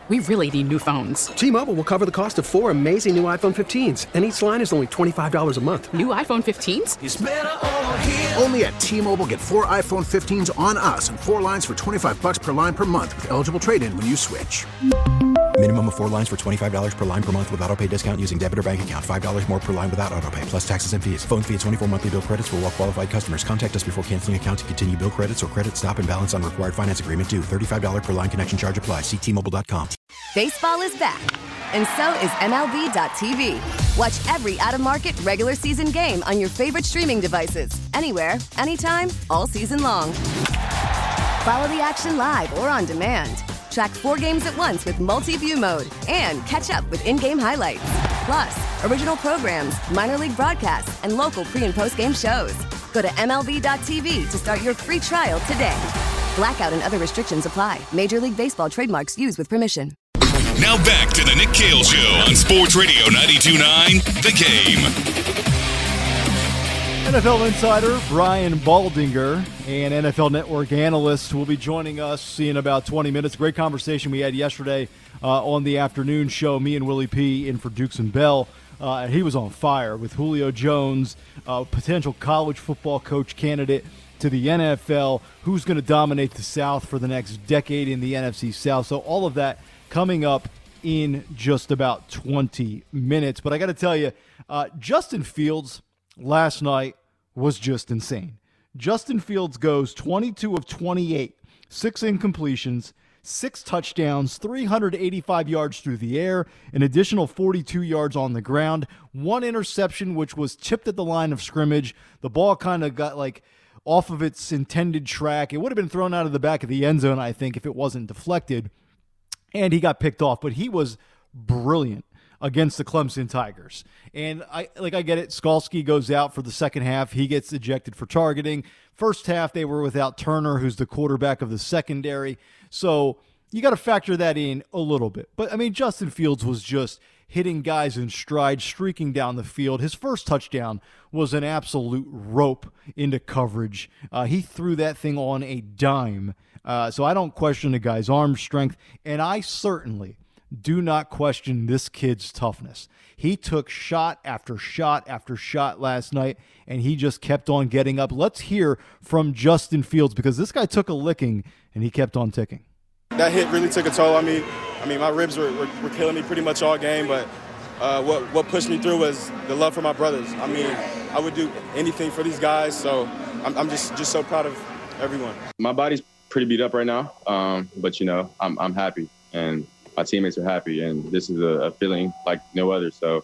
We really need new phones. T-Mobile will cover the cost of 4 amazing new iPhone 15s, and each line is only $25 a month. New iPhone 15s? It's better over here. Only at T-Mobile, get 4 iPhone 15s on us and 4 lines for $25 per line per month with eligible trade-in when you switch. Minimum of 4 lines for $25 per line per month with autopay discount using debit or bank account. $5 more per line without autopay, plus taxes and fees. Phone fee at 24 monthly bill credits for well-qualified customers. Contact us before canceling account to continue bill credits or credit stop and balance on required finance agreement due. $35 per line connection charge applies. See T-Mobile.com. Baseball is back, and so is MLB.tv. Watch every out-of-market regular season game on your favorite streaming devices. Anywhere, anytime, all season long. Follow the action live or on demand. Track 4 games at once with multi-view mode and catch up with in-game highlights. Plus, original programs, minor league broadcasts, and local pre- and post-game shows. Go to MLB.tv to start your free trial today. Blackout and other restrictions apply. Major League Baseball trademarks used with permission. Now back to the Nick Kale Show on Sports Radio 92.9 The Game. NFL insider Brian Baldinger and NFL Network analyst will be joining us in about 20 minutes. Great conversation we had yesterday on the afternoon show, me and Willie P. in for Dukes and Bell. He was on fire with Julio Jones, potential college football coach candidate to the NFL, who's going to dominate the South for the next decade in the NFC South. So all of that coming up in just about 20 minutes. But I got to tell you, Justin Fields last night was just insane. Justin Fields goes 22 of 28, 6 incompletions, 6 touchdowns, 385 yards through the air, an additional 42 yards on the ground, 1 interception, which was tipped at the line of scrimmage. The ball kind of got off of its intended track. It would have been thrown out of the back of the end zone, I think, if it wasn't deflected. And he got picked off, but he was brilliant against the Clemson Tigers. And I get it. Skalski goes out for the second half. He gets ejected for targeting. First half, they were without Turner, who's the quarterback of the secondary. So you got to factor that in a little bit. But, Justin Fields was just hitting guys in stride, streaking down the field. His first touchdown was an absolute rope into coverage. He threw that thing on a dime. So I don't question the guy's arm strength. And I certainly do not question this kid's toughness. He took shot after shot after shot last night, and he just kept on getting up. Let's hear from Justin Fields, because this guy took a licking, and he kept on ticking. That hit really took a toll on me. My ribs were killing me pretty much all game, but what pushed me through was the love for my brothers. I would do anything for these guys, so I'm just so proud of everyone. My body's pretty beat up right now, but, I'm happy, and my teammates are happy, and this is a feeling like no other. So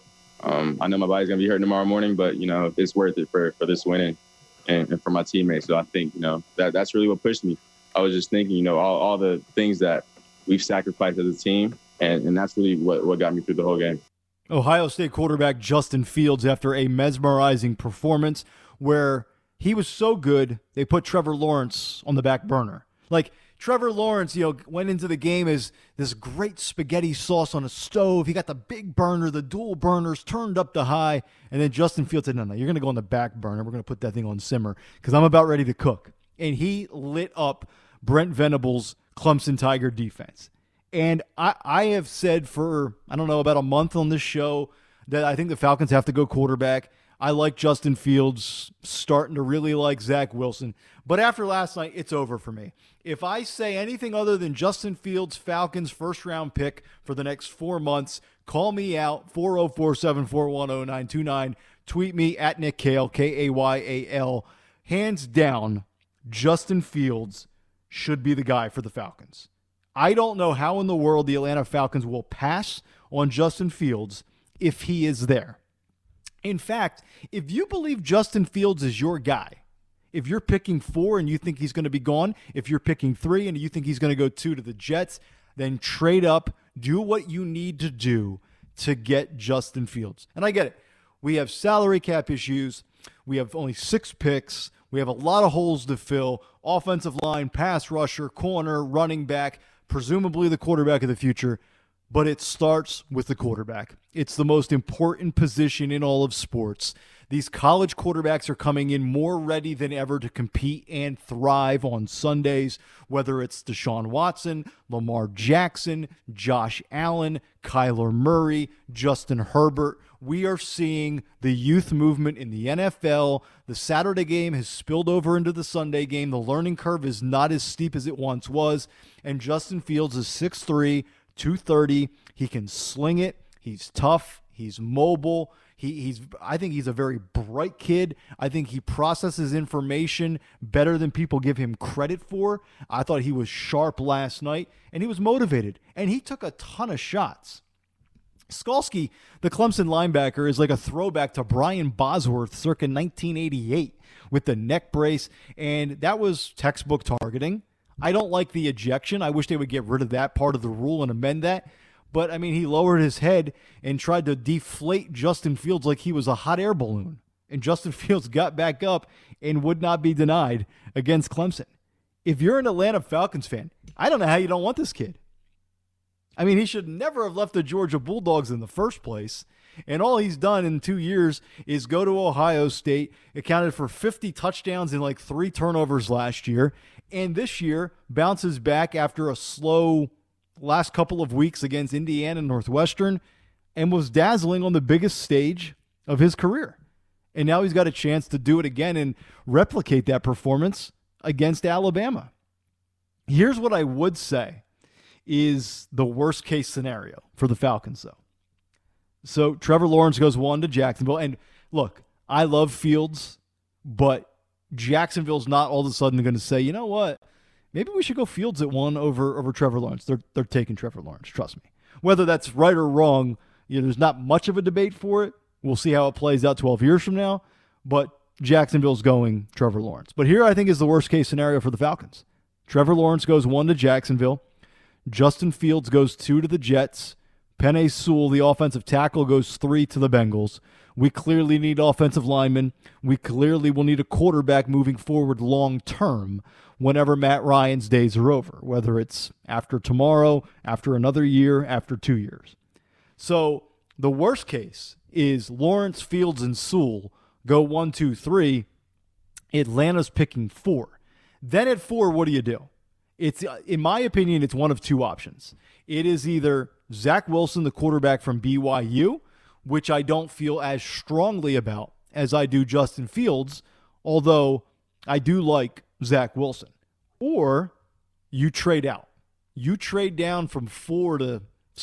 I know my body's going to be hurt tomorrow morning, but, it's worth it for this win and for my teammates. So I think, that's really what pushed me. I was just thinking, all the things that we've sacrificed as a team, and that's really what got me through the whole game. Ohio State quarterback Justin Fields, after a mesmerizing performance where he was so good, they put Trevor Lawrence on the back burner. Trevor Lawrence, went into the game as this great spaghetti sauce on a stove. He got the big burner, the dual burners turned up to high. And then Justin Fields said, no, you're going to go on the back burner. We're going to put that thing on simmer because I'm about ready to cook. And he lit up Brent Venables' Clemson Tiger defense. And I have said for, about a month on this show that I think the Falcons have to go quarterback. I like Justin Fields, starting to really like Zach Wilson. But after last night, it's over for me. If I say anything other than Justin Fields, Falcons first-round pick for the next 4 months, call me out, 404-741-0929. Tweet me at Nick Kale, Kayal. Hands down, Justin Fields should be the guy for the Falcons. I don't know how in the world the Atlanta Falcons will pass on Justin Fields if he is there. In fact, if you believe Justin Fields is your guy, if you're picking 4 and you think he's going to be gone, if you're picking 3 and you think he's going to go 2 to the Jets, then trade up, do what you need to do to get Justin Fields. And I get it. We have salary cap issues. We have only 6 picks. We have a lot of holes to fill. Offensive line, pass rusher, corner, running back, presumably the quarterback of the future. but it starts with the quarterback. It's the most important position in all of sports. These college quarterbacks are coming in more ready than ever to compete and thrive on Sundays, whether it's Deshaun Watson, Lamar Jackson, Josh Allen, Kyler Murray, Justin Herbert. We are seeing the youth movement in the NFL. The Saturday game has spilled over into the Sunday game. The learning curve is not as steep as it once was, and Justin Fields is 6'3", 230. He can sling it. He's tough. He's mobile. I think he's a very bright kid. I think he processes information better than people give him credit for. I thought he was sharp last night, and he was motivated, and he took a ton of shots. Skalski, the Clemson linebacker, is like a throwback to Brian Bosworth circa 1988 with the neck brace, and that was textbook targeting. I don't like the ejection. I wish they would get rid of that part of the rule and amend that. But, I mean, he lowered his head and tried to deflate Justin Fields like he was a hot air balloon. And Justin Fields got back up and would not be denied against Clemson. If you're an Atlanta Falcons fan, I don't know how you don't want this kid. I mean, he should never have left the Georgia Bulldogs in the first place. And all he's done in 2 years is go to Ohio State, accounted for 50 touchdowns and like 3 turnovers last year. And this year bounces back after a slow last couple of weeks against Indiana and Northwestern and was dazzling on the biggest stage of his career. And now he's got a chance to do it again and replicate that performance against Alabama. Here's what I would say is the worst case scenario for the Falcons, though. So Trevor Lawrence goes 1 to Jacksonville. And look, I love Fields, but Jacksonville's not all of a sudden going to say, you know what? Maybe we should go Fields at 1 over Trevor Lawrence. They're taking Trevor Lawrence, trust me. Whether that's right or wrong, there's not much of a debate for it. We'll see how it plays out 12 years from now. But Jacksonville's going Trevor Lawrence. But here I think is the worst case scenario for the Falcons. Trevor Lawrence goes 1 to Jacksonville. Justin Fields goes 2 to the Jets. Penei Sewell, the offensive tackle, goes 3 to the Bengals. We clearly need offensive linemen. We clearly will need a quarterback moving forward long term whenever Matt Ryan's days are over, whether it's after tomorrow, after another year, after 2 years. So the worst case is Lawrence, Fields, and Sewell go 1, 2, 3. Atlanta's picking 4. Then at 4, what do? It's, in my opinion, it's one of 2 options. It is either Zach Wilson, the quarterback from BYU, which I don't feel as strongly about as I do Justin Fields, although I do like Zach Wilson. Or you trade out. You trade down from 4 to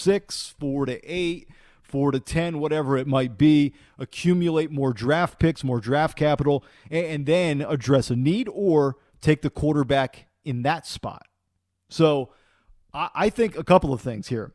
6, 4 to 8, 4 to 10, whatever it might be, accumulate more draft picks, more draft capital, and then address a need or take the quarterback in that spot. So I think a couple of things here.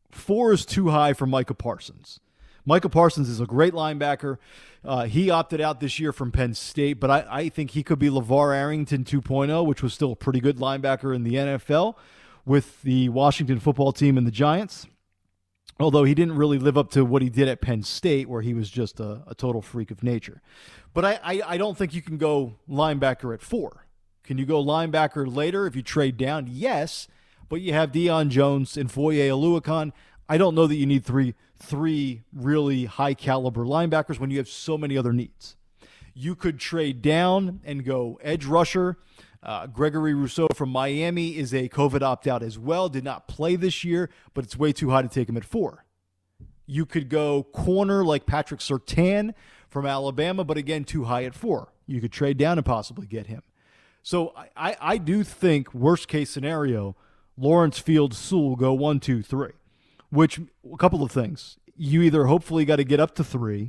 4 is too high for Micah Parsons. Micah Parsons is a great linebacker. He opted out this year from Penn State, but I think he could be LeVar Arrington 2.0, which was still a pretty good linebacker in the NFL with the Washington football team and the Giants, although he didn't really live up to what he did at Penn State, where he was just a total freak of nature. But I don't think you can go linebacker at 4. Can you go linebacker later if you trade down? Yes, but you have Deion Jones and Foye Oluokun. I don't know that you need three really high-caliber linebackers when you have so many other needs. You could trade down and go edge rusher. Gregory Rousseau from Miami is a COVID opt-out as well. Did not play this year, but it's way too high to take him at 4. You could go corner like Patrick Surtain from Alabama, but again, too high at 4. You could trade down and possibly get him. So I do think, worst-case scenario, Lawrence, Fields, Sewell go 1, 2, 3. Which, a couple of things. You either hopefully got to get up to 3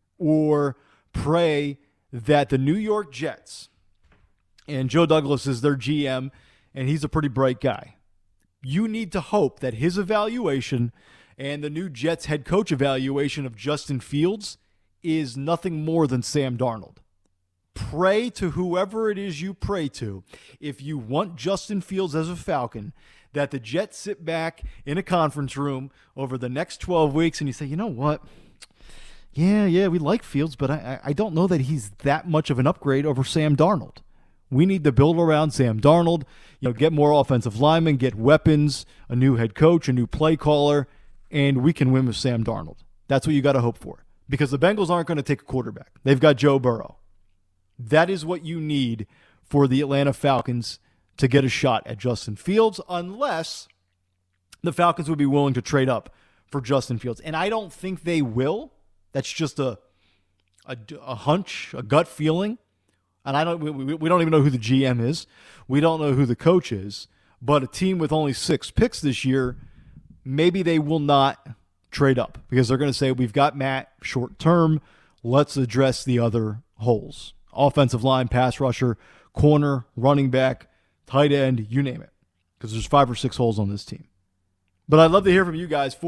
or pray that the New York Jets, and Joe Douglas is their GM, and he's a pretty bright guy. You need to hope that his evaluation and the new Jets head coach evaluation of Justin Fields is nothing more than Sam Darnold. Pray to whoever it is you pray to. If you want Justin Fields as a Falcon, that the Jets sit back in a conference room over the next 12 weeks and you say, you know what? Yeah, we like Fields, but I don't know that he's that much of an upgrade over Sam Darnold. We need to build around Sam Darnold, get more offensive linemen, get weapons, a new head coach, a new play caller. and we can win with Sam Darnold. That's what you got to hope for, because the Bengals aren't going to take a quarterback. They've got Joe Burrow. That is what you need for the Atlanta Falcons to get a shot at Justin Fields, unless the Falcons would be willing to trade up for Justin Fields. And I don't think they will. That's just a hunch, a gut feeling. And we don't even know who the GM is. We don't know who the coach is. But a team with only 6 picks this year, maybe they will not trade up, because they're going to say, we've got Matt short term. Let's address the other holes. Offensive line, pass rusher, corner, running back, tight end, you name it, because there's 5 or 6 holes on this team. But I'd love to hear from you guys,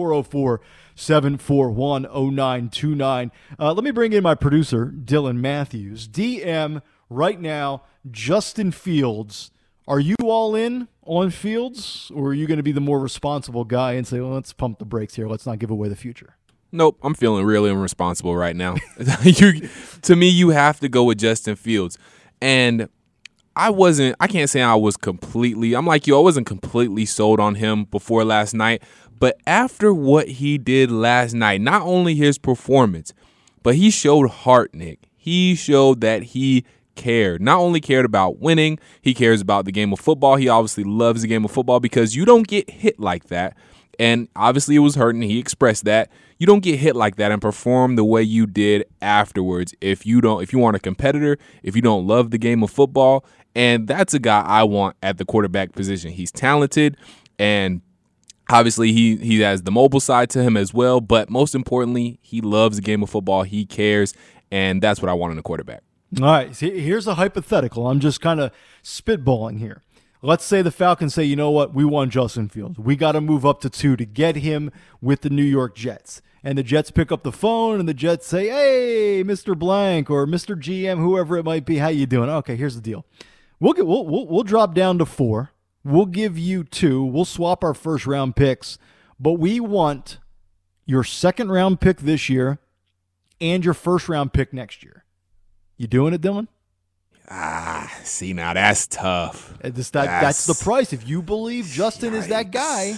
404-741-0929. Let me bring in my producer, Dylan Matthews. DM, right now, Justin Fields. Are you all in on Fields, or are you going to be the more responsible guy and say, well, let's pump the brakes here. Let's not give away the future? Nope, I'm feeling really irresponsible right now. To me, you have to go with Justin Fields. And I can't say I was completely, I'm like you, I wasn't completely sold on him before last night. But after what he did last night, not only his performance, but he showed heart, Nick. He showed that he cared. Not only cared about winning, he cares about the game of football. He obviously loves the game of football, because you don't get hit like that. And obviously it was hurting. He expressed that. You don't get hit like that and perform the way you did afterwards if you aren't a competitor, if you don't love the game of football. And that's a guy I want at the quarterback position. He's talented, and obviously he has the mobile side to him as well. But most importantly, he loves the game of football. He cares, and that's what I want in a quarterback. All right, here's a hypothetical. I'm just kind of spitballing here. Let's say the Falcons say, you know what, we want Justin Fields. We got to move up to 2 to get him with the New York Jets. And the Jets pick up the phone, and the Jets say, hey, Mr. Blank or Mr. GM, whoever it might be, how you doing? Okay, here's the deal. We'll drop down to 4. We'll give you 2. We'll swap our first-round picks. But we want your second-round pick this year and your first-round pick next year. You doing it, Dylan? See, now that's tough. That's the price. If you believe Justin is that guy.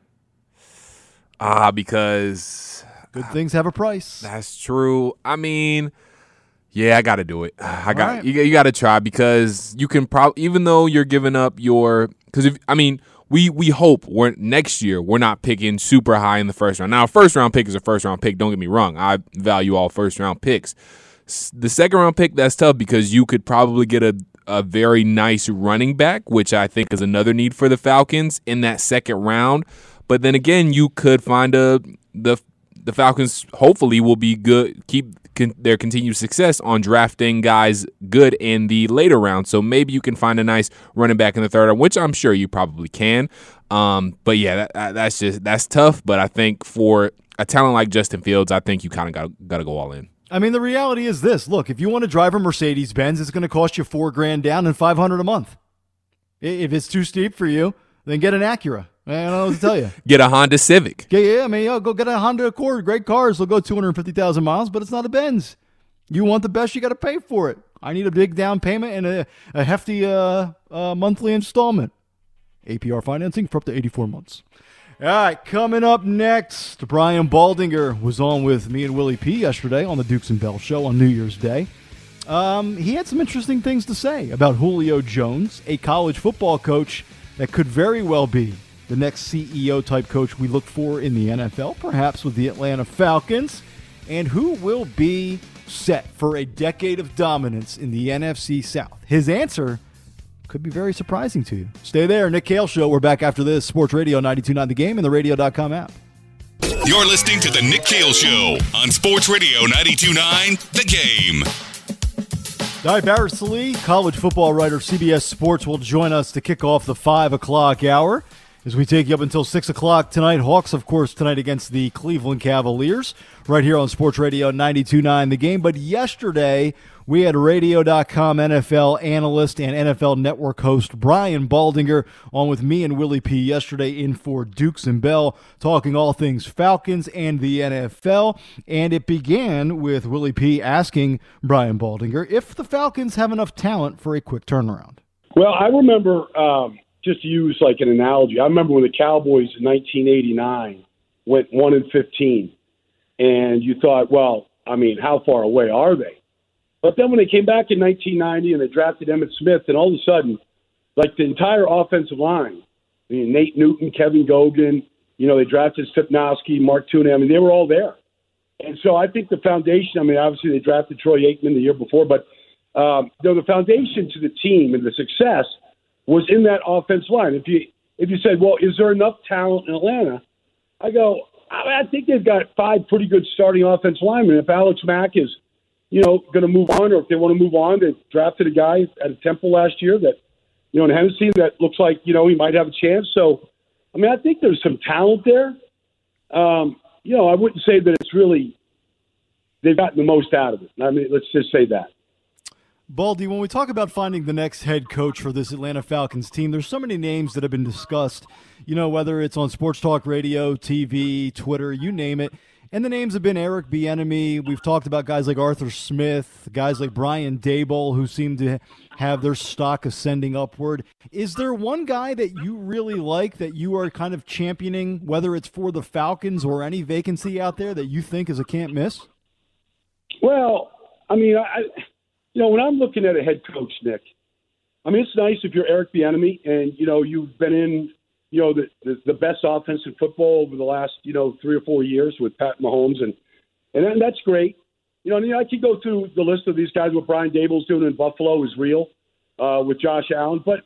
Because good things have a price. That's true. I mean, yeah, I got to do it. You got to try, because you can probably, even though you're giving up we hope next year we're not picking super high in the first round. Now, a first round pick is a first round pick. Don't get me wrong. I value all first round picks. The second round pick, that's tough, because you could probably get a very nice running back, which I think is another need for the Falcons in that second round. But then again, you could find the Falcons hopefully will be good, keep their continued success on drafting guys good in the later round. So maybe you can find a nice running back in the third round, which I'm sure you probably can. But yeah, that's tough. But I think for a talent like Justin Fields, I think you kind of got to go all in. I mean, the reality is this. Look, if you want to drive a Mercedes-Benz, it's going to cost you $4,000 down and $500 a month. If it's too steep for you, then get an Acura. I don't know what to tell you. Get a Honda Civic. Yeah. I mean, go get a Honda Accord. Great cars. They'll go 250,000 miles, but it's not a Benz. You want the best, you got to pay for it. I need a big down payment and a hefty monthly installment. APR financing for up to 84 months. All right, coming up next, Brian Baldinger was on with me and Willie P yesterday on the Dukes and Bell Show on New Year's Day. He had some interesting things to say about Julio Jones, a college football coach that could very well be the next CEO-type coach we look for in the NFL, perhaps with the Atlanta Falcons, and who will be set for a decade of dominance in the NFC South. His answer could be very surprising to you. Stay there. Nick Kale Show. We're back after this. Sports Radio 92.9 The Game and the radio.com app. You're listening to The Nick Kale Show on Sports Radio 92.9 The Game. All right, Barrett Sallee, college football writer, CBS Sports, will join us to kick off the 5 o'clock hour as we take you up until 6 o'clock tonight. Hawks, of course, tonight against the Cleveland Cavaliers right here on Sports Radio 92.9 The Game. But yesterday, we had Radio.com NFL analyst and NFL Network host Brian Baldinger on with me and Willie P yesterday in for Dukes and Bell, talking all things Falcons and the NFL. And it began with Willie P asking Brian Baldinger if the Falcons have enough talent for a quick turnaround. Well, I remember, just to use like an analogy, I remember when the Cowboys in 1989 went 1-15, and you thought, well, I mean, how far away are they? But then when they came back in 1990 and they drafted Emmitt Smith, and all of a sudden, like the entire offensive line, I mean, Nate Newton, Kevin Gogan, they drafted Stepnowski, Mark Tuna, I mean, they were all there. And so I think the foundation, I mean, obviously they drafted Troy Aikman the year before, but the foundation to the team and the success was in that offensive line. If you said, well, is there enough talent in Atlanta? I go, I think they've got 5 pretty good starting offensive linemen. If Alex Mack is, going to move on, or if they want to move on, they drafted a guy at a Temple last year that, in Hennessy that looks like, he might have a chance. So, I mean, I think there's some talent there. I wouldn't say that it's really they've gotten the most out of it. I mean, let's just say that. Baldy, when we talk about finding the next head coach for this Atlanta Falcons team, there's so many names that have been discussed, whether it's on Sports Talk Radio, TV, Twitter, you name it. And the names have been Eric Bieniemy. We've talked about guys like Arthur Smith, guys like Brian Daboll, who seem to have their stock ascending upward. Is there one guy that you really like that you are kind of championing, whether it's for the Falcons or any vacancy out there that you think is a can't miss? Well, I mean, when I'm looking at a head coach, Nick, I mean, it's nice if you're Eric Bieniemy and, you've been in, the best offense in football over the last, 3 or 4 years with Pat Mahomes. And then that's great. I could go through the list of these guys. What Brian Daboll's doing in Buffalo is real with Josh Allen. But,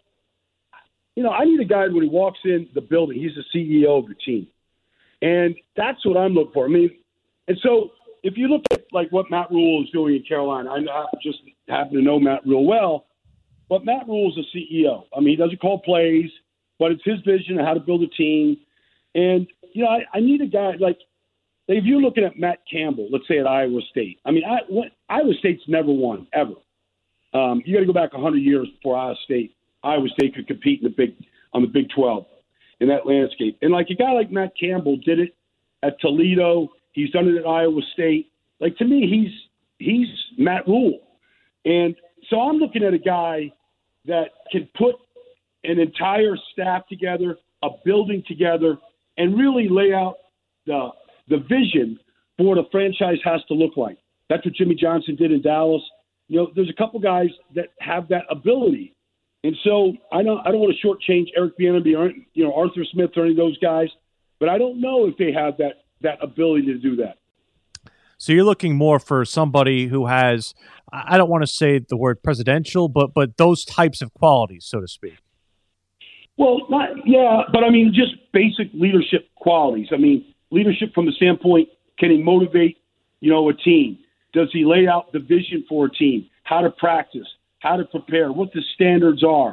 I need a guy when he walks in the building, he's the CEO of the team. And that's what I'm looking for. I mean, and so if you look at, like, what Matt Rule is doing in Carolina, I just happen to know Matt Rule well, but Matt Rule's a CEO. I mean, he doesn't call plays, but it's his vision of how to build a team. And, I need a guy like if you're looking at Matt Campbell, let's say at Iowa State. I mean, Iowa State's never won, ever. You got to go back 100 years before Iowa State could compete on the Big 12 in that landscape. And, like, a guy like Matt Campbell did it at Toledo. He's done it at Iowa State. Like, to me, he's Matt Rule. And so I'm looking at a guy that can put an entire staff together, a building together, and really lay out the vision for what a franchise has to look like. That's what Jimmy Johnson did in Dallas. There's a couple guys that have that ability. And so I don't want to shortchange Eric Bieniemy or Arthur Smith or any of those guys, but I don't know if they have that ability to do that. So you're looking more for somebody who has, I don't want to say the word presidential, but those types of qualities, so to speak. Well, but I mean, just basic leadership qualities. I mean, leadership from the standpoint, can he motivate, a team? Does he lay out the vision for a team? How to practice, how to prepare, what the standards are,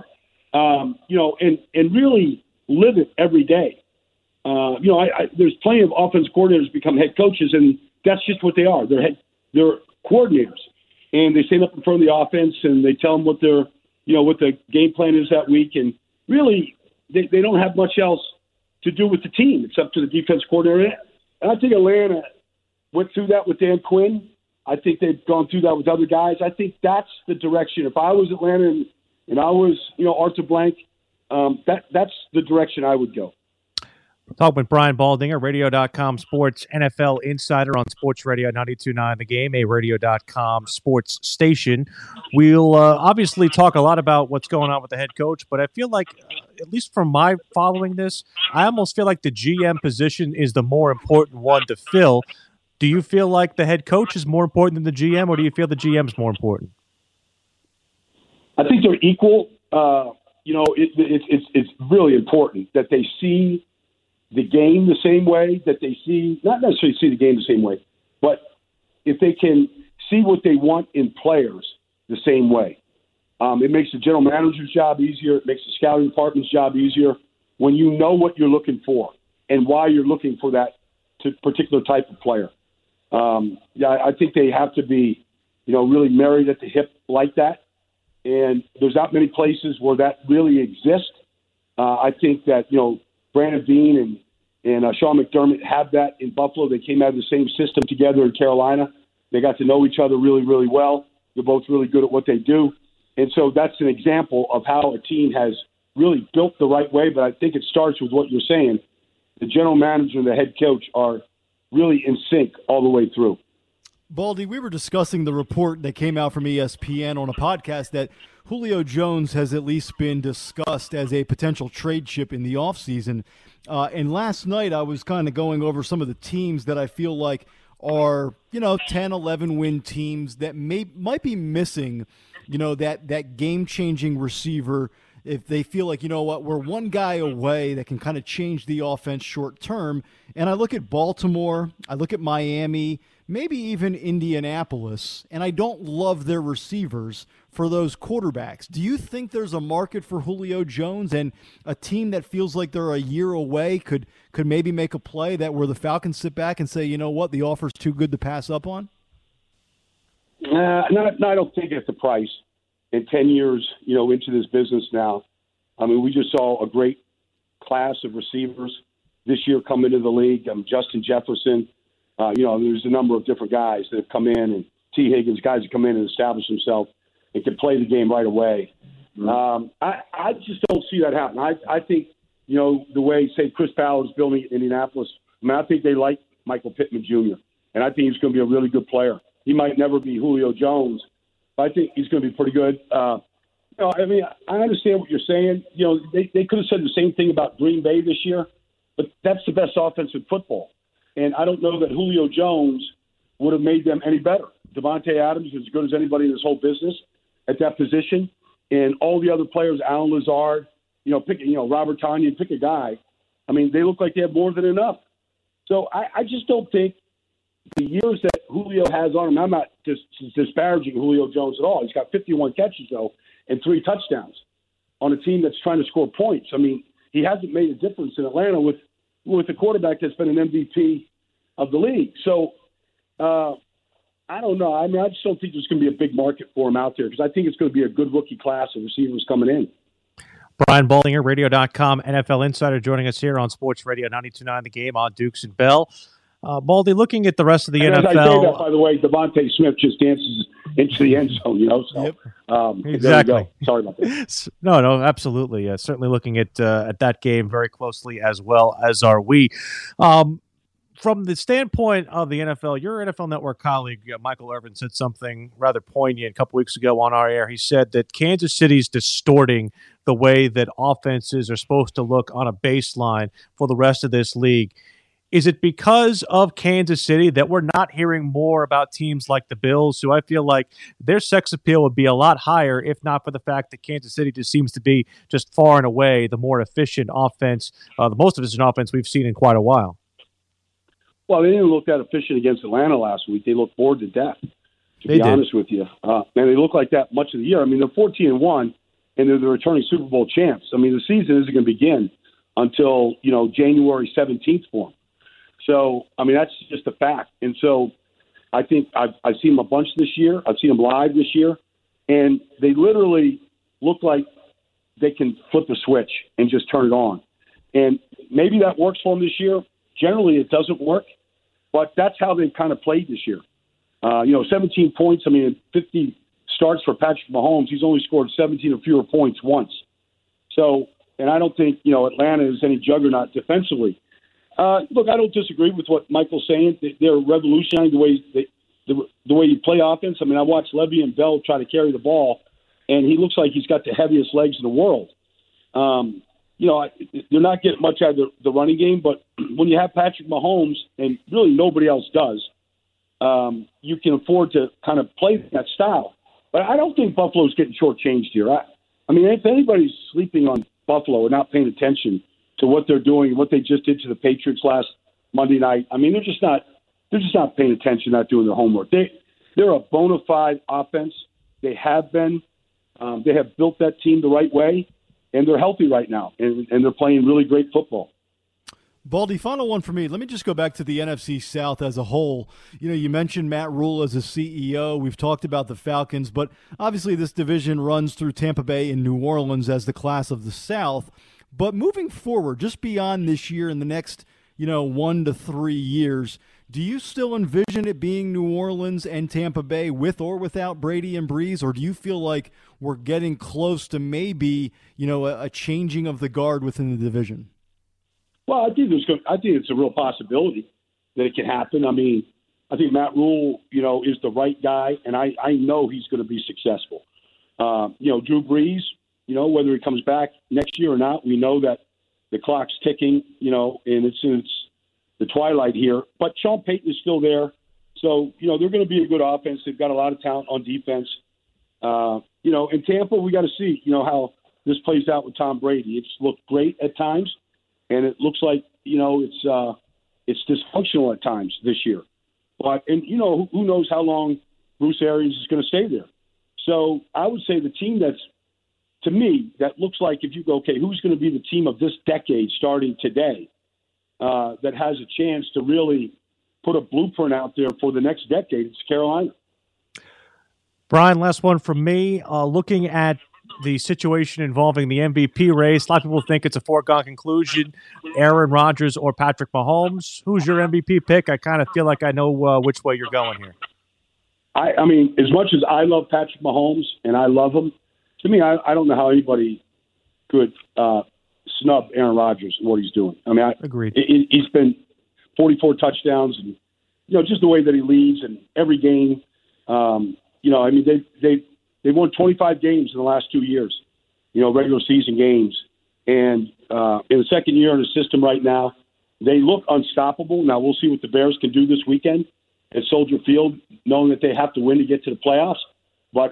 and really live it every day. There's plenty of offense coordinators become head coaches, and that's just what they are. They're coordinators, and they stand up in front of the offense and they tell them what what the game plan is that week. And really, they don't have much else to do with the team. It's up to the defense coordinator. And I think Atlanta went through that with Dan Quinn. I think they've gone through that with other guys. I think that's the direction. If I was Atlanta and I was, Arthur Blank, that's the direction I would go. We're talking with Brian Baldinger, Radio.com sports NFL insider on Sports Radio 92.9 The Game, a Radio.com sports station. We'll obviously talk a lot about what's going on with the head coach, but I feel like, at least from my following this, I almost feel like the GM position is the more important one to fill. Do you feel like the head coach is more important than the GM, or do you feel the GM is more important? I think they're equal. It's really important that they see the game the same way, that they see, not necessarily see the game the same way, but if they can see what they want in players the same way. It makes the general manager's job easier. It makes the scouting department's job easier when you know what you're looking for and why you're looking for that particular type of player. I think they have to be, really married at the hip like that. And there's not many places where that really exists. I think that, Brandon Beane and Sean McDermott have that in Buffalo. They came out of the same system together in Carolina. They got to know each other really, really well. They're both really good at what they do. And so that's an example of how a team has really built the right way. But I think it starts with what you're saying. the general manager and the head coach are really in sync all the way through. Baldy, we were discussing the report that came out from ESPN on a podcast that Julio Jones has at least been discussed as a potential trade chip in the offseason. And last night I was kind of going over some of the teams that I feel like are, 10, 11 win teams that might be missing, that game-changing receiver if they feel like, we're one guy away that can kind of change the offense short term. And I look at Baltimore, I look at Miami, maybe even Indianapolis, and I don't love their receivers for those quarterbacks. Do you think there's a market for Julio Jones, and a team that feels like they're a year away could maybe make a play that where the Falcons sit back and say, you know what, the offer's too good to pass up on? No, I don't think it's the price. In 10 years, into this business now, I mean, we just saw a great class of receivers this year come into the league. Justin Jefferson, there's a number of different guys that have come in, and T. Higgins, guys that come in and establish themselves and can play the game right away. I just don't see that happen. I think, the way, say, Chris Ballard's building Indianapolis, I think they like Michael Pittman Jr., and I think he's going to be a really good player. He might never be Julio Jones, but I think he's going to be pretty good. I understand what you're saying. They could have said the same thing about Green Bay this year, but that's the best offense in football. And I don't know that Julio Jones would have made them any better. Devontae Adams is as good as anybody in this whole business at that position. And all the other players, Alan Lazard, Robert Tonyan, pick a guy. I mean, they look like they have more than enough. So I just don't think the years that Julio has on him, I'm not disparaging Julio Jones at all. He's got 51 catches, though, and 3 touchdowns on a team that's trying to score points. I mean, he hasn't made a difference in Atlanta with a quarterback that's been an MVP of the league. So I don't know. I mean, I just don't think there's going to be a big market for him out there because I think it's going to be a good rookie class of receivers coming in. Brian Baldinger, Radio.com, NFL Insider, joining us here on Sports Radio 92.9 The Game on Dukes and Bell. Baldy, looking at the rest of the NFL. As I say that, by the way, Devontae Smith just dances into the end zone, So, yep. Exactly. Sorry about that. No, absolutely. Certainly looking at that game very closely, as well as are we. From the standpoint of the NFL, your NFL Network colleague, Michael Irvin, said something rather poignant a couple weeks ago on our air. He said that Kansas City's distorting the way that offenses are supposed to look on a baseline for the rest of this league. Is it because of Kansas City that we're not hearing more about teams like the Bills, who I feel like their sex appeal would be a lot higher if not for the fact that Kansas City just seems to be just far and away the more efficient offense, the most efficient offense we've seen in quite a while? Well, they didn't look that efficient against Atlanta last week. They looked bored to death, to be honest with you. And they look like that much of the year. I mean, they're 14-1, and they're the returning Super Bowl champs. I mean, the season isn't going to begin until, January 17th for them. So, I mean, that's just a fact. And so I think I've seen them a bunch this year. I've seen them live this year. And they literally look like they can flip the switch and just turn it on. And maybe that works for them this year. Generally, it doesn't work. But that's how they've kind of played this year. 17 points. I mean, 50 starts for Patrick Mahomes. He's only scored 17 or fewer points once. So, and I don't think, Atlanta is any juggernaut defensively. Look, I don't disagree with what Michael's saying. They're revolutionizing the way you play offense. I mean, I watched Le'Veon Bell try to carry the ball, and he looks like he's got the heaviest legs in the world. They're not getting much out of the running game, but when you have Patrick Mahomes, and really nobody else does, you can afford to kind of play that style. But I don't think Buffalo's getting shortchanged here. I mean, if anybody's sleeping on Buffalo or not paying attention to what they're doing, what they just did to the Patriots last Monday night, I mean, they're just not paying attention, not doing their homework. They're a bona fide offense. They have been. They have built that team the right way, and they're healthy right now, and they're playing really great football. Baldy, final one for me. Let me just go back to the NFC South as a whole. You mentioned Matt Rule as a CEO. We've talked about the Falcons, but obviously this division runs through Tampa Bay and New Orleans as the class of the South. But moving forward, just beyond this year and the next, 1 to 3 years, do you still envision it being New Orleans and Tampa Bay with or without Brady and Breeze, or do you feel like we're getting close to maybe, a changing of the guard within the division? Well, I think it's a real possibility that it can happen. I mean, I think Matt Rule, is the right guy, and I know he's going to be successful. Drew Brees, whether he comes back next year or not, we know that the clock's ticking, and it's the twilight here. But Sean Payton is still there. So, they're going to be a good offense. They've got a lot of talent on defense. In Tampa, we got to see, how this plays out with Tom Brady. It's looked great at times, and it looks like, it's dysfunctional at times this year. But, who knows how long Bruce Arians is going to stay there. So I would say the team that looks like, if you go, okay, who's going to be the team of this decade starting today that has a chance to really put a blueprint out there for the next decade, it's Carolina. Brian, last one from me. Looking at the situation involving the MVP race, a lot of people think it's a foregone conclusion, Aaron Rodgers or Patrick Mahomes. Who's your MVP pick? I kind of feel like I know which way you're going here. I mean, as much as I love Patrick Mahomes, and I love him, to me, I don't know how anybody could snub Aaron Rodgers and what he's doing. I mean, agreed. He's been 44 touchdowns, and just the way that he leads in every game. I mean, they won 25 games in the last 2 years, regular season games, and in the second year in the system right now, they look unstoppable. Now we'll see what the Bears can do this weekend at Soldier Field, knowing that they have to win to get to the playoffs. But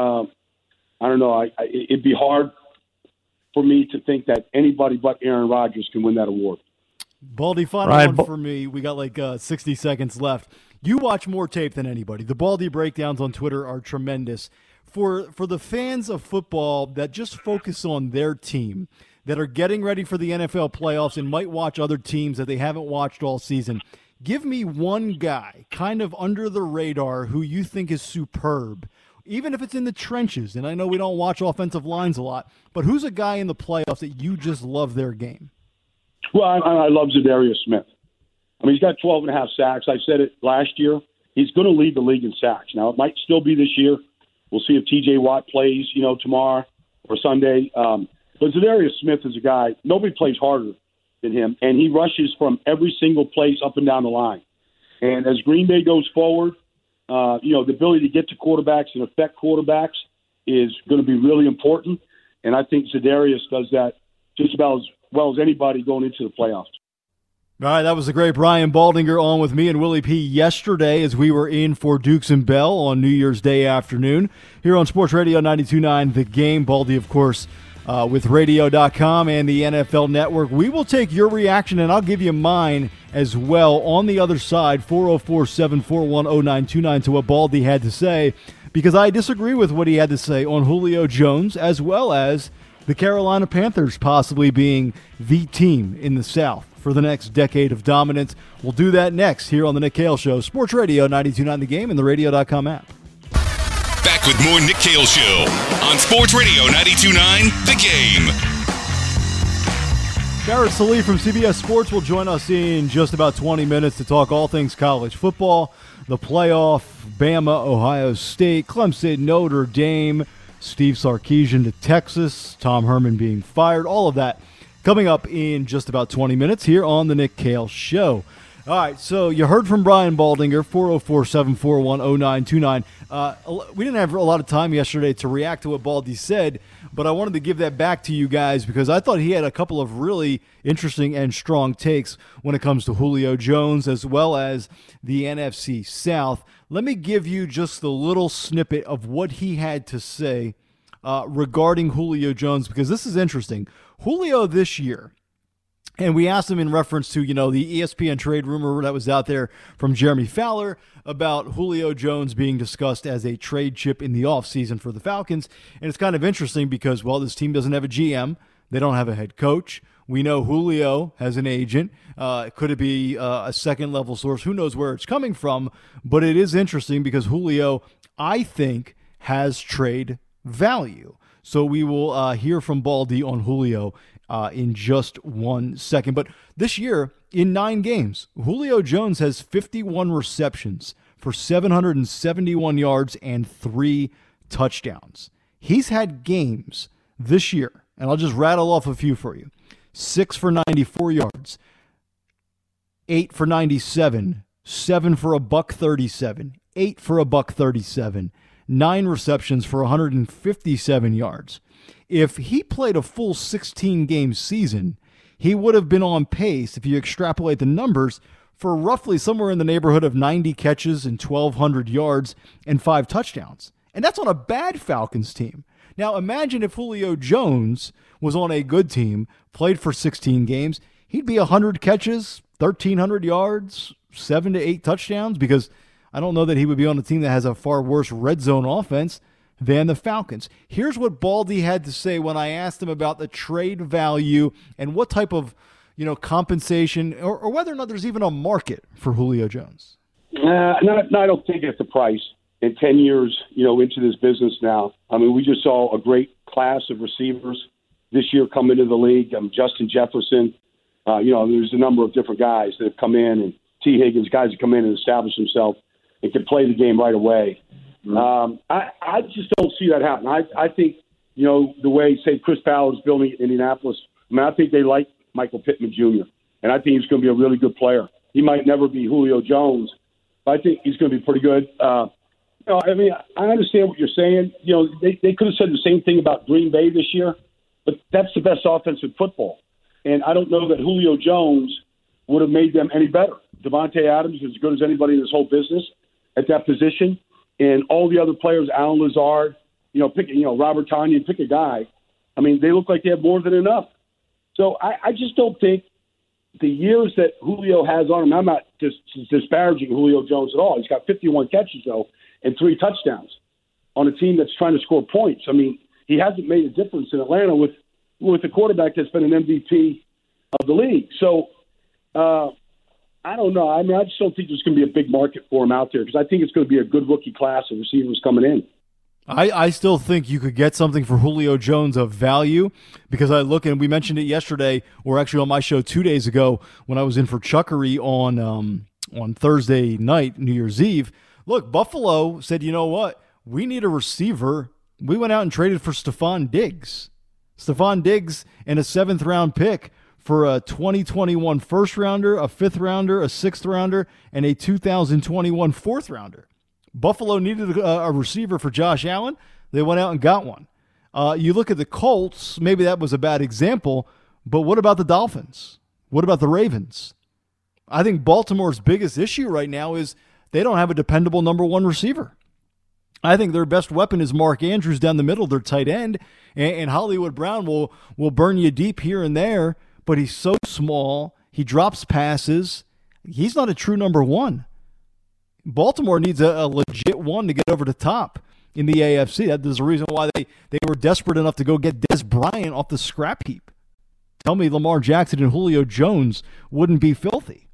I don't know. It'd be hard for me to think that anybody but Aaron Rodgers can win that award. Baldy, final one for me. We got like 60 seconds left. You watch more tape than anybody. The Baldy breakdowns on Twitter are tremendous. For the fans of football that just focus on their team, that are getting ready for the NFL playoffs and might watch other teams that they haven't watched all season, give me one guy kind of under the radar who you think is superb, even if it's in the trenches. And I know we don't watch offensive lines a lot, but who's a guy in the playoffs that you just love their game? Well, I love Zadarius Smith. I mean, he's got 12.5 sacks. I said it last year. He's going to lead the league in sacks. Now, it might still be this year. We'll see if T.J. Watt plays, tomorrow or Sunday. But Zadarius Smith is a guy, nobody plays harder than him, and he rushes from every single place up and down the line. And as Green Bay goes forward, the ability to get to quarterbacks and affect quarterbacks is going to be really important. And I think Zadarius does that just about as well as anybody going into the playoffs. All right, that was the great Brian Baldinger on with me and Willie P. yesterday as we were in for Dukes and Bell on New Year's Day afternoon here on Sports Radio 92.9 The Game. Baldy, of course, with Radio.com and the NFL Network. We will take your reaction, and I'll give you mine as well on the other side, 404-741-0929, to what Baldy had to say, because I disagree with what he had to say on Julio Jones, as well as the Carolina Panthers possibly being the team in the South for the next decade of dominance. We'll do that next here on the Nick Cale Show, Sports Radio 92.9 The Game and the Radio.com app. Back with more Nick Cale Show on Sports Radio 92.9 The Game. Garrett Sallee from CBS Sports will join us in just about 20 minutes to talk all things college football, the playoff, Bama, Ohio State, Clemson, Notre Dame, Steve Sarkisian to Texas, Tom Herman being fired, all of that coming up in just about 20 minutes here on the Nick Cale Show. All right, so you heard from Brian Baldinger, 404-741-0929. We didn't have a lot of time yesterday to react to what Baldy said, but I wanted to give that back to you guys because I thought he had a couple of really interesting and strong takes when it comes to Julio Jones as well as the NFC South. Let me give you just a little snippet of what he had to say regarding Julio Jones, because this is interesting. Julio this year, and we asked him in reference to, the ESPN trade rumor that was out there from Jeremy Fowler about Julio Jones being discussed as a trade chip in the offseason for the Falcons. And it's kind of interesting because, well, this team doesn't have a GM. They don't have a head coach. We know Julio has an agent. Could it be a second-level source? Who knows where it's coming from? But it is interesting because Julio, I think, has trade value. So we will hear from Baldy on Julio in just 1 second. But this year, in 9 games, Julio Jones has 51 receptions for 771 yards and 3 touchdowns. He's had games this year, and I'll just rattle off a few for you. 6 for 94 yards, 8 for 97, 7 for $137, 8 for $137, 9 receptions for 157 yards. If he played a full 16-game season, he would have been on pace, if you extrapolate the numbers, for roughly somewhere in the neighborhood of 90 catches and 1,200 yards and 5 touchdowns. And that's on a bad Falcons team. Now, imagine if Julio Jones was on a good team, played for 16 games, he'd be 100 catches, 1,300 yards, 7 to 8 touchdowns, because I don't know that he would be on a team that has a far worse red zone offense than the Falcons. Here's what Baldy had to say when I asked him about the trade value and what type of compensation or whether or not there's even a market for Julio Jones. No, I don't think it's the price. In 10 years, into this business now, I mean, we just saw a great class of receivers this year come into the league. Justin Jefferson, there's a number of different guys that have come in, and T. Higgins, guys that come in and establish themselves and can play the game right away. I just don't see that happen. I think, the way, say, Chris Ballard's building Indianapolis, I think they like Michael Pittman Jr., and I think he's going to be a really good player. He might never be Julio Jones, but I think he's going to be pretty good. I understand what you're saying. They could have said the same thing about Green Bay this year, but that's the best offense in football. And I don't know that Julio Jones would have made them any better. Devontae Adams is as good as anybody in this whole business at that position. And all the other players, Alan Lazard, Robert Tonyan, pick a guy. I mean, they look like they have more than enough. So I just don't think the years that Julio has on him, I'm not just disparaging Julio Jones at all. He's got 51 catches, though, and 3 touchdowns on a team that's trying to score points. I mean, he hasn't made a difference in Atlanta with a quarterback that's been an MVP of the league. So I don't know. I mean, I just don't think there's going to be a big market for him out there because I think it's going to be a good rookie class of receivers coming in. I still think you could get something for Julio Jones of value because I look, and we mentioned it yesterday, or actually on my show 2 days ago when I was in for Chuckery on Thursday night, New Year's Eve. Look, Buffalo said, you know what? We need a receiver. We went out and traded for Stephon Diggs. Stephon Diggs and a 7th-round pick for a 2021 first-rounder, a 5th-rounder, a 6th-rounder, and a 2021 4th-rounder. Buffalo needed a receiver for Josh Allen. They went out and got one. You look at the Colts, maybe that was a bad example, but what about the Dolphins? What about the Ravens? I think Baltimore's biggest issue right now is they don't have a dependable number 1 receiver. I think their best weapon is Mark Andrews down the middle, their tight end, and Hollywood Brown will burn you deep here and there, but he's so small. He drops passes. He's not a true number 1. Baltimore needs a legit one to get over the top in the AFC. There's a reason why they were desperate enough to go get Des Bryant off the scrap heap. Tell me Lamar Jackson and Julio Jones wouldn't be filthy.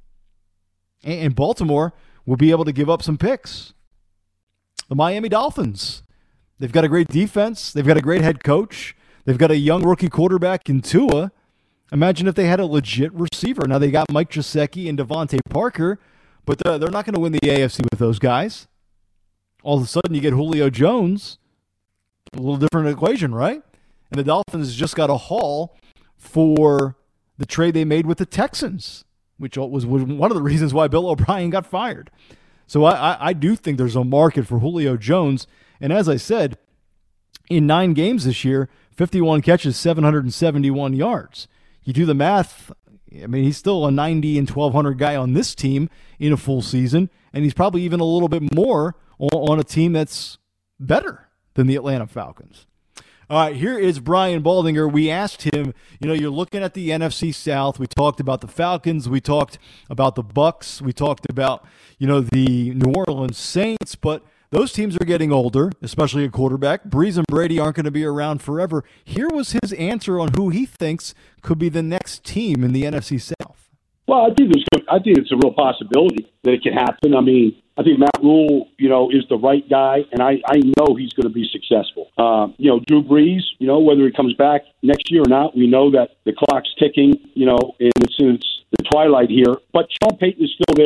And Baltimore will be able to give up some picks. The Miami Dolphins, they've got a great defense. They've got a great head coach. They've got a young rookie quarterback in Tua. Imagine if they had a legit receiver. Now they got Mike Gesicki and Devontae Parker, but they're not going to win the AFC with those guys. All of a sudden, you get Julio Jones. A little different equation, right? And the Dolphins just got a haul for the trade they made with the Texans, which was one of the reasons why Bill O'Brien got fired. So I do think there's a market for Julio Jones. And as I said, in 9 games this year, 51 catches, 771 yards. You do the math, I mean, he's still a 90 and 1,200 guy on this team in a full season, and he's probably even a little bit more on a team that's better than the Atlanta Falcons. All right, here is Brian Baldinger. We asked him, you're looking at the NFC South. We talked about the Falcons. We talked about the Bucs. We talked about, the New Orleans Saints, but those teams are getting older, especially a quarterback. Breeze and Brady aren't going to be around forever. Here was his answer on who he thinks could be the next team in the NFC South. Well, I think it's a real possibility that it can happen. I mean, I think Matt Rule, is the right guy, and I know he's going to be successful. Drew Brees, whether he comes back next year or not, we know that the clock's ticking, and it's in the twilight here. But Sean Payton is still there.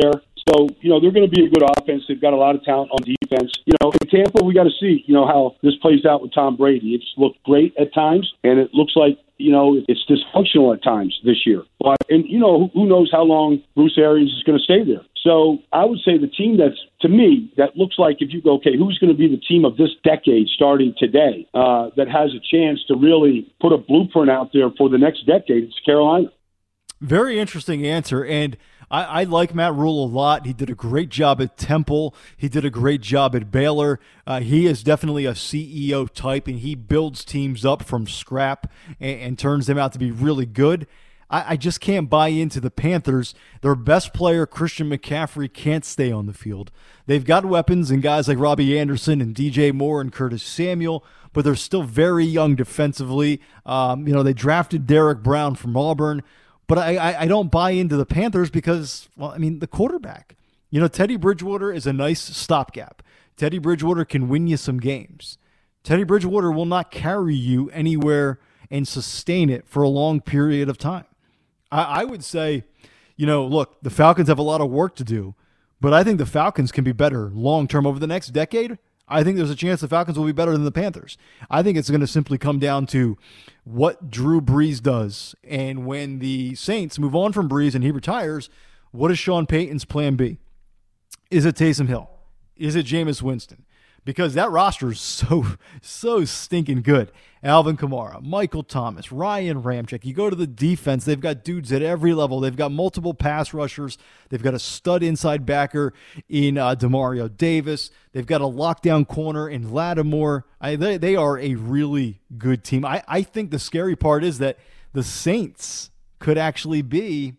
So, they're going to be a good offense. They've got a lot of talent on defense. In Tampa, we got to see, how this plays out with Tom Brady. It's looked great at times, and it looks like, it's dysfunctional at times this year. And who knows how long Bruce Arians is going to stay there. So I would say the team that looks like, if you go, okay, who's going to be the team of this decade starting today that has a chance to really put a blueprint out there for the next decade, it's Carolina. Very interesting answer. And I like Matt Rule a lot. He did a great job at Temple. He did a great job at Baylor. He is definitely a CEO type, and he builds teams up from scrap and turns them out to be really good. I just can't buy into the Panthers. Their best player, Christian McCaffrey, can't stay on the field. They've got weapons and guys like Robbie Anderson and DJ Moore and Curtis Samuel, but they're still very young defensively. They drafted Derek Brown from Auburn. But I don't buy into the Panthers because, the quarterback. Teddy Bridgewater is a nice stopgap. Teddy Bridgewater can win you some games. Teddy Bridgewater will not carry you anywhere and sustain it for a long period of time. I would say, look, the Falcons have a lot of work to do, but I think the Falcons can be better long-term over the next decade. I think there's a chance the Falcons will be better than the Panthers. I think it's going to simply come down to what Drew Brees does. And when the Saints move on from Brees and he retires, what is Sean Payton's plan B? Is it Taysom Hill? Is it Jameis Winston? Because that roster is so stinking good. Alvin Kamara, Michael Thomas, Ryan Ramczyk. You go to the defense, they've got dudes at every level. They've got multiple pass rushers. They've got a stud inside backer in Demario Davis. They've got a lockdown corner in Lattimore. They are a really good team. I think the scary part is that the Saints could actually be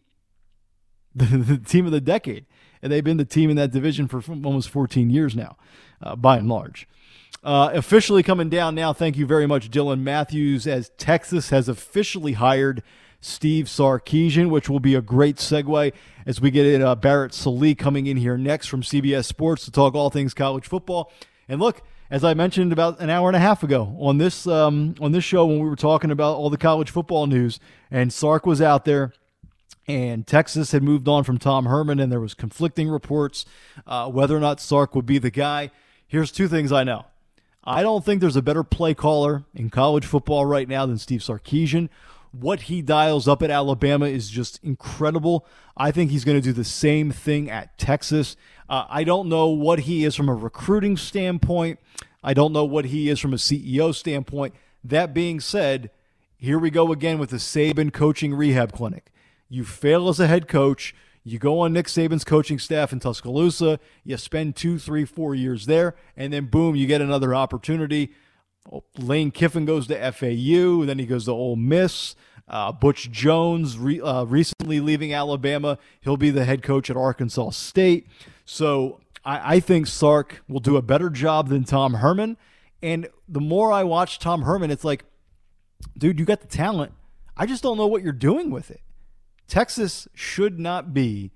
the team of the decade. And they've been the team in that division for almost 14 years now, by and large. Officially coming down now, thank you very much, Dylan Matthews, as Texas has officially hired Steve Sarkisian, which will be a great segue as we get in Barrett Sallee coming in here next from CBS Sports to talk all things college football. And look, as I mentioned about an hour and a half ago on this show when we were talking about all the college football news, and Sark was out there, and Texas had moved on from Tom Herman, and there was conflicting reports whether or not Sark would be the guy. Here's two things I know. I don't think there's a better play caller in college football right now than Steve Sarkisian. What he dials up at Alabama is just incredible. I think he's going to do the same thing at Texas. I don't know what he is from a recruiting standpoint. I don't know what he is from a CEO standpoint. That being said, here we go again with the Saban coaching rehab clinic. You fail as a head coach, you go on Nick Saban's coaching staff in Tuscaloosa, you spend 2, 3, 4 years there, and then boom, you get another opportunity. Lane Kiffin goes to FAU, then he goes to Ole Miss. Butch Jones recently leaving Alabama. He'll be the head coach at Arkansas State. So I think Sark will do a better job than Tom Herman. And the more I watch Tom Herman, it's like, dude, you got the talent. I just don't know what you're doing with it. Texas should not be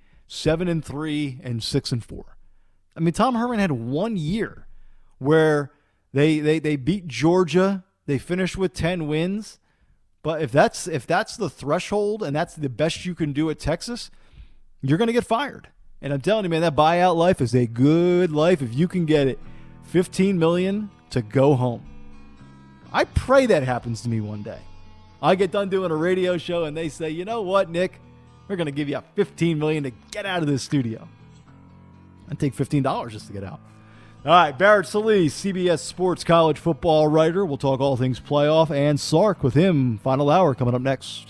7-3 and 6-4. I mean, Tom Herman had 1 year where they beat Georgia. They finished with 10 wins. But if that's the threshold and that's the best you can do at Texas, you're going to get fired. And I'm telling you, man, that buyout life is a good life if you can get it. $15 million to go home. I pray that happens to me one day. I get done doing a radio show and they say, you know what, Nick, we're going to give you $15 million to get out of this studio. I'd take $15 just to get out. All right, Barrett Sallee, CBS Sports college football writer. We'll talk all things playoff and Sark with him. Final hour coming up next.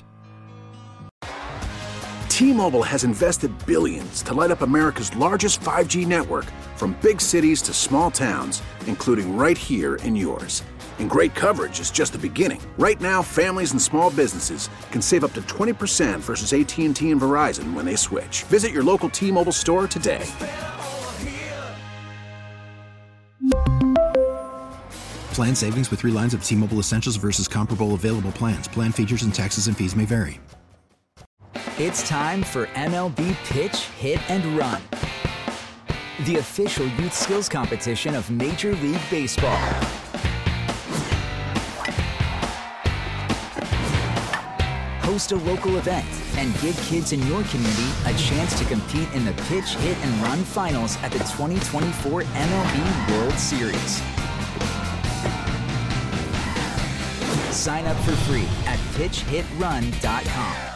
T-Mobile has invested billions to light up America's largest 5G network, from big cities to small towns, including right here in yours. And great coverage is just the beginning. Right now, families and small businesses can save up to 20% versus AT&T and Verizon when they switch. Visit your local T-Mobile store today. Plan savings with 3 lines of T-Mobile Essentials versus comparable available plans. Plan features and taxes and fees may vary. It's time for MLB Pitch, Hit, and Run, the official youth skills competition of Major League Baseball. host a local event, and give kids in your community a chance to compete in the Pitch, Hit, and Run Finals at the 2024 MLB World Series. Sign up for free at pitchhitrun.com.